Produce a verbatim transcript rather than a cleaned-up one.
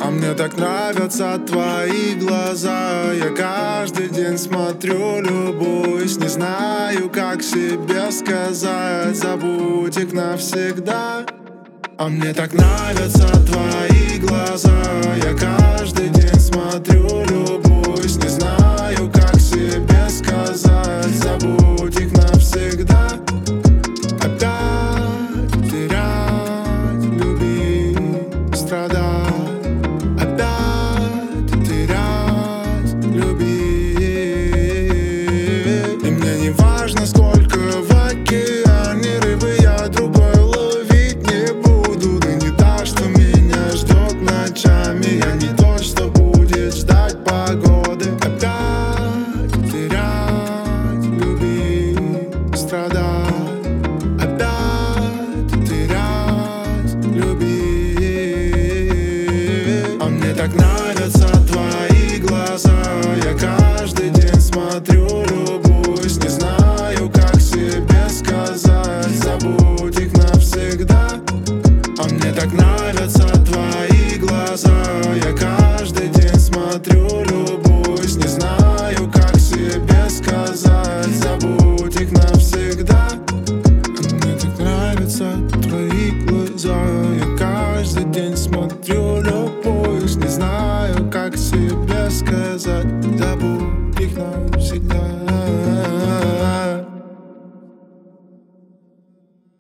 А мне так нравятся твои глаза. Я каждый день смотрю, любуюсь. Не знаю, как себе сказать: забудь их навсегда. А мне так нравятся твои глаза. Я каждый день смотрю,